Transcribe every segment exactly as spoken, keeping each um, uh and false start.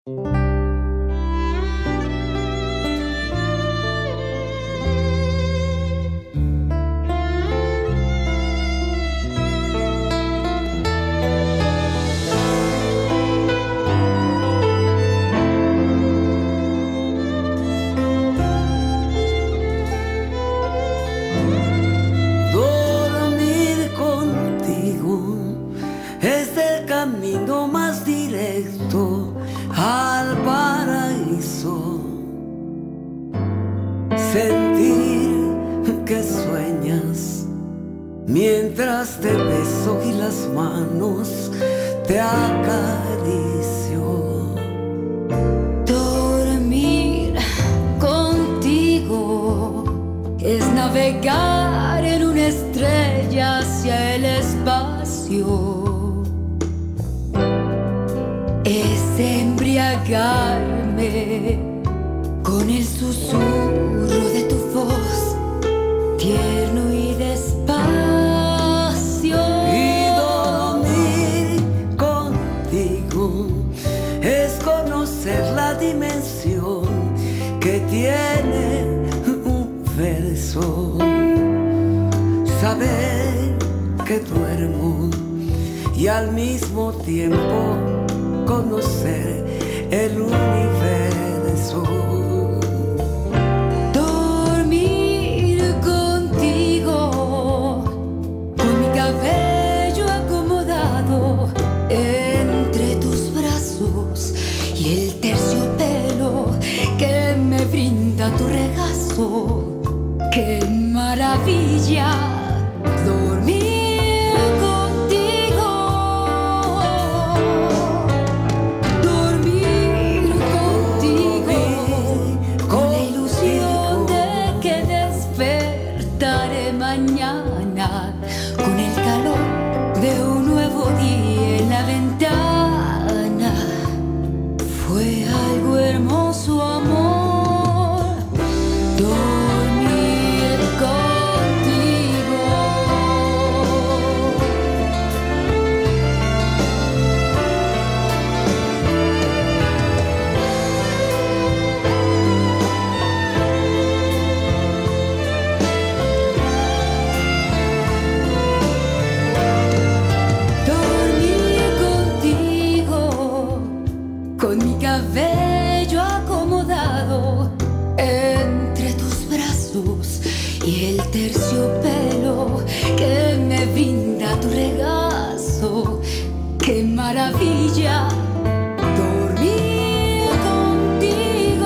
Camino más directo al paraíso. Sentir que sueñas mientras te beso y las manos te acaricio. Dormir contigo es navegar en una estrella hacia el espacio. Es embriagarme con el susurro de tu voz, tierno y despacio. Y dormir contigo es conocer la dimensión que tiene un verso. Saber que duermo y al mismo tiempo conocer el universo. Dormir contigo, con mi cabello acomodado entre tus brazos y el terciopelo que me brinda tu regazo. ¡Qué maravilla! Dormir mañana con el calor de un nuevo día en la ventana. Fue algo hermoso, amor, dormir contigo. Con mi cabello acomodado entre tus brazos y el terciopelo que me brinda tu regazo. ¡Qué maravilla! Dormir contigo.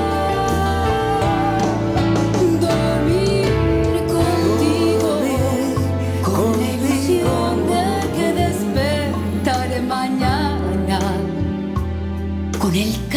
Dormir contigo. Con la ilusión de que despertaré mañana con el